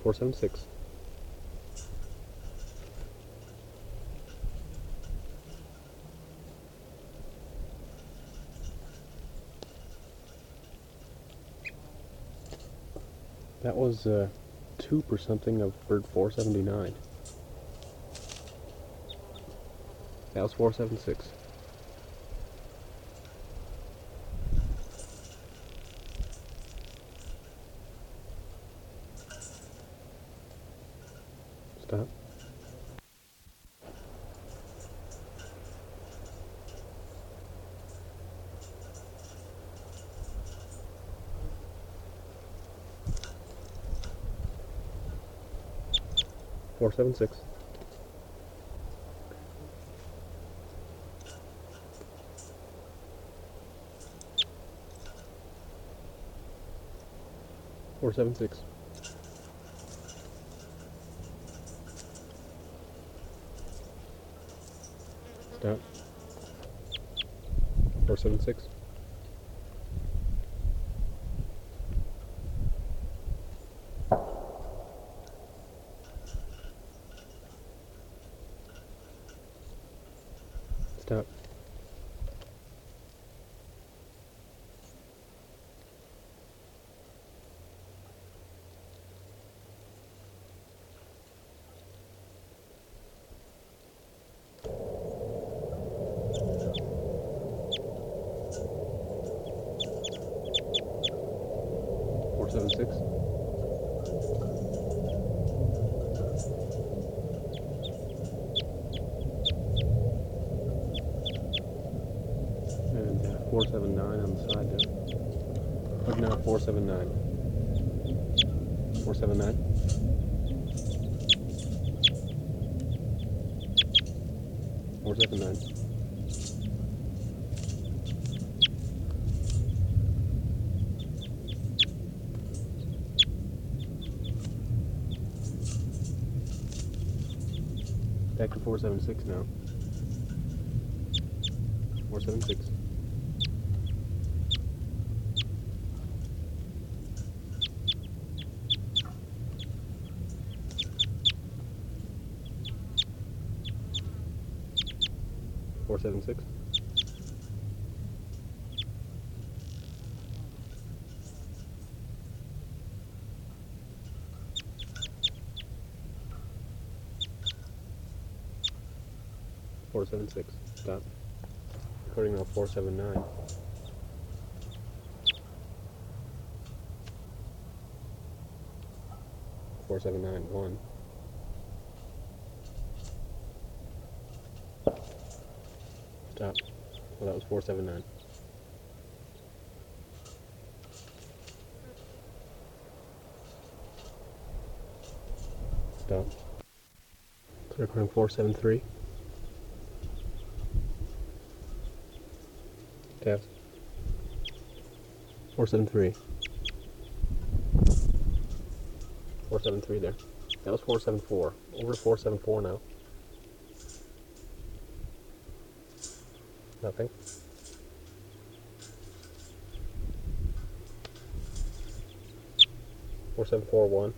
476. That was 2 per something of bird 479. That was 476. Stop. Four seven six. Four seven six. Stop. 476. Stop. Four seven six. And 479 on the side there. But now 479. 479. 479. Back to 476 now. 476. Four seven six. Four seven six. Stop. Recording now 479. Four seven nine one. Stop. Well, that was 479. Stop. So recording 473. Test. 473. 473 there. That was 474. Over to 474 now. Nothing. Four seven four one.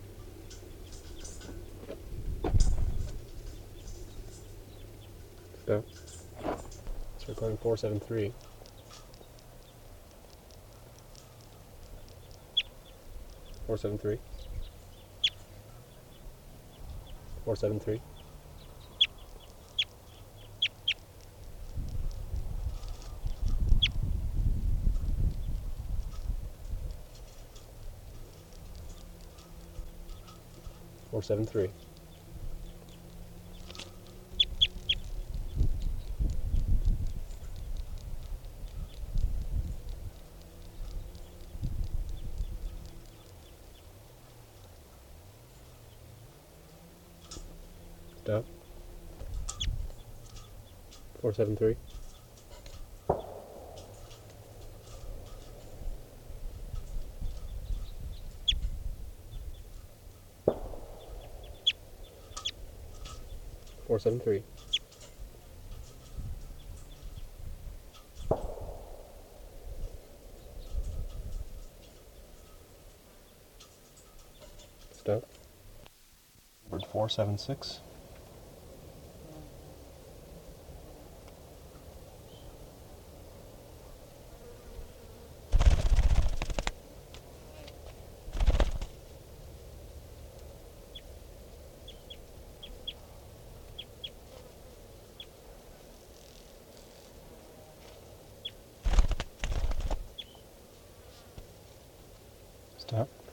Stop. So recording 473. 473. 473. 473. Stop. 473. 473. Stop. Where's 476? Stop.